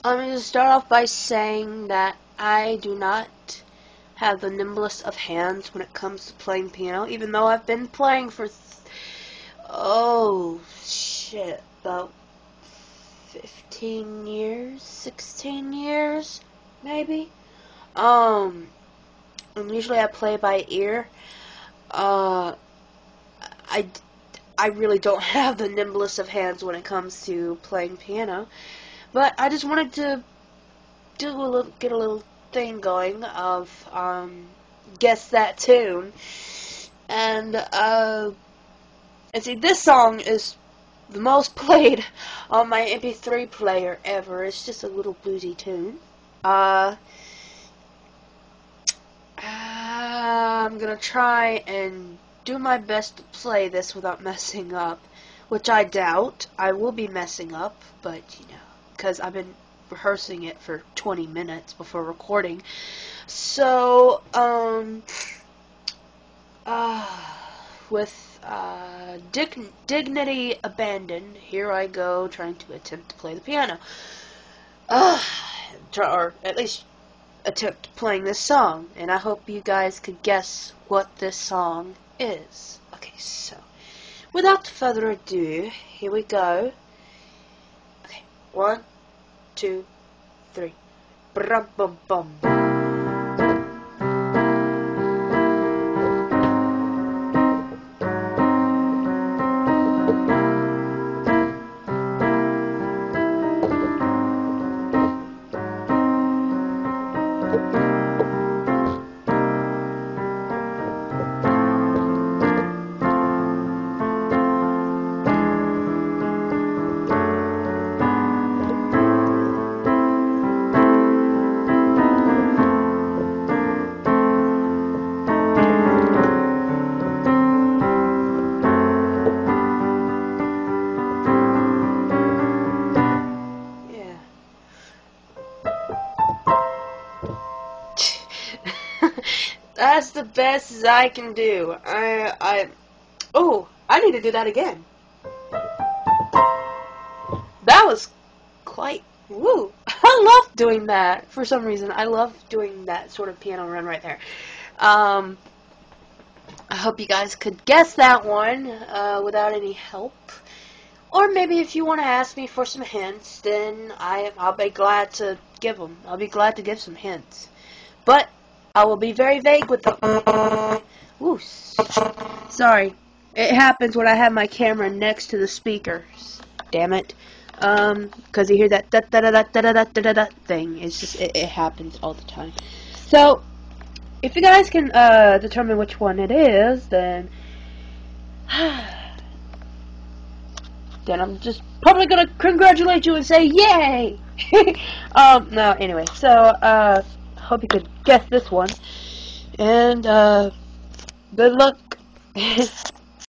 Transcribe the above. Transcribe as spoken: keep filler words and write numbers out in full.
I'm going to start off by saying that I do not have the nimblest of hands when it comes to playing piano, even though I've been playing for, th oh, shit, about fifteen years, sixteen years, maybe? Um, and usually I play by ear. Uh, I, I really don't have the nimblest of hands when it comes to playing piano, but I just wanted to do a little, get a little thing going of, um, guess that tune, and, uh, and see, this song is the most played on my M P three player ever. It's just a little bluesy tune. Uh, I'm gonna try and do my best to play this without messing up, which I doubt. I will be messing up, but, you know, because I've been rehearsing it for twenty minutes before recording. So, um, uh, with uh, dig dignity abandoned, here I go trying to attempt to play the piano. Uh, or at least attempt playing this song, and I hope you guys could guess what this song is. Okay, so, without further ado, here we go. Okay, one, two, three. Brum bum bum. That's the best as I can do. I, I, oh, I need to do that again. That was quite, woo. I love doing that for some reason. I love doing that sort of piano run right there. Um, I hope you guys could guess that one uh, without any help. Or maybe if you want to ask me for some hints, then I, I'll be glad to give them. I'll be glad to give some hints. But I will be very vague with them. Ooh, sorry. It happens when I have my camera next to the speakers. Damn it. Um, because you hear that da da da da da da da da da thing. It's just, it, it happens all the time. So, if you guys can, uh, determine which one it is, then, then I'm just probably gonna congratulate you and say, yay! um, no, anyway, so, uh, hope you could guess this one. And, uh, good luck.